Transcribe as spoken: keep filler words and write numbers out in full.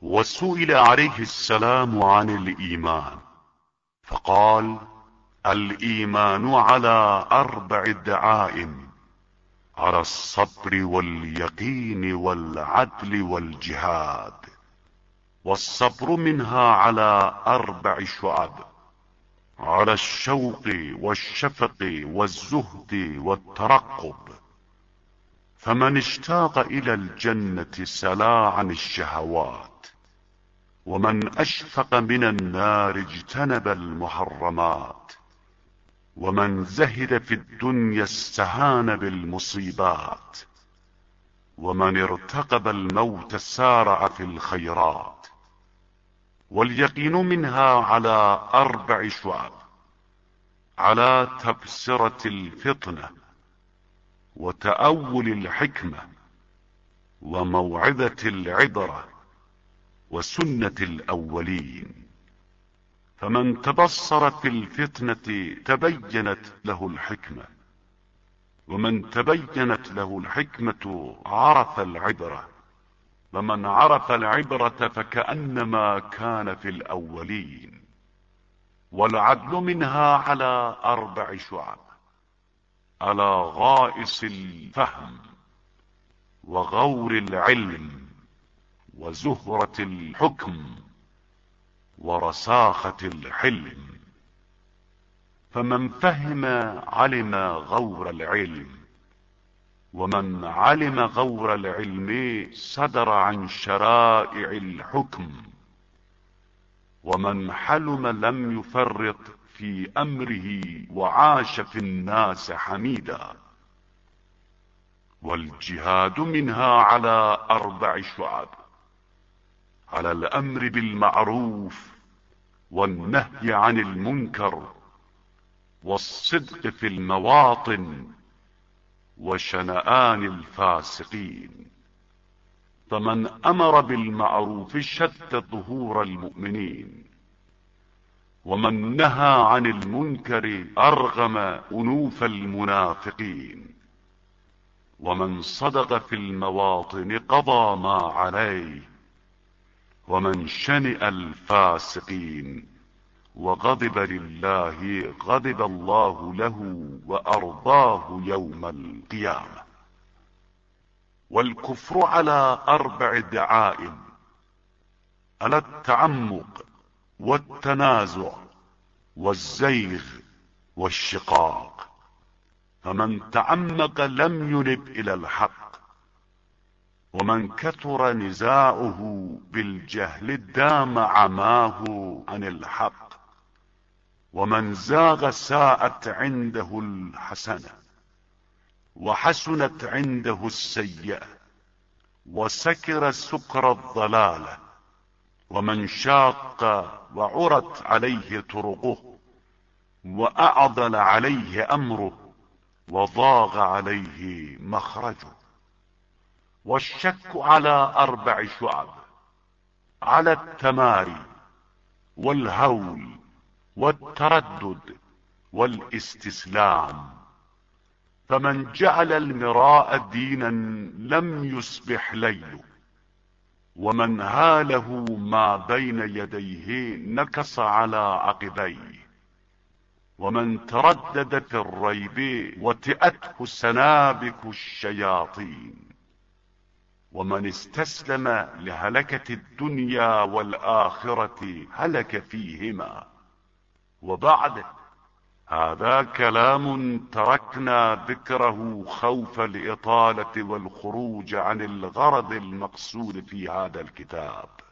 وسئل عليه السلام عن الإيمان فقال: الإيمان على أربع دعائم: على الصبر واليقين والعدل والجهاد. والصبر منها على أربع شعب: على الشوق والشفق والزهد والترقب. فمن اشتاق إلى الجنة سلا عن الشهوات، ومن أشفق من النار اجتنب المحرمات، ومن زهد في الدنيا استهان بالمصيبات، ومن ارتقب الموت سارع في الخيرات. واليقين منها على أربع شعب: على تبصرة الفطنة، وتأول الحكمة، وموعظة العبرة، وسنة الأولين. فمن تبصر في الفتنة تبينت له الحكمة، ومن تبينت له الحكمة عرف العبرة، ومن عرف العبرة فكأنما كان في الأولين. والعدل منها على أربع شعب: على غائص الفهم، وغور العلم، وزهرة الحكم، ورساخة الحلم. فمن فهم علم غور العلم، ومن علم غور العلم صدر عن شرائع الحكم، ومن حلم لم يفرط في أمره وعاش في الناس حميدا. والجهاد منها على أربع شعب: على الأمر بالمعروف، والنهي عن المنكر، والصدق في المواطن، وشنآن الفاسقين. فمن أمر بالمعروف شد ظهور المؤمنين، ومن نهى عن المنكر أرغم أنوف المنافقين، ومن صدق في المواطن قضى ما عليه، ومن شنئ الفاسقين وغضب لله غضب الله له وأرضاه يوم القيامة. والكفر على أربع دعائم: على التعمق، والتنازع، والزيغ، والشقاق. فمن تعمق لم ينب إلى الحق، ومن كثر نزاعه بالجهل دام عماه عن الحق، ومن زاغ ساءت عنده الحسنة، وحسنت عنده السيئة، وسكر سكر الضلالة. ومن شاق وعرت عليه طرقه، وأعضل عليه أمره، وضاغ عليه مخرجه. والشك على أربع شعب: على التماري، والهول، والتردد، والاستسلام. فمن جعل المراء دينا لم يصبح ليله، ومن هاله ما بين يديه نكص على عقبيه. ومن تردد في الريب وطئته سنابك الشياطين. ومن استسلم لهلكة الدنيا والآخرة هلك فيهما. وبعد هذا كلام تركنا ذكره خوف الإطالة والخروج عن الغرض المقصود في هذا الكتاب.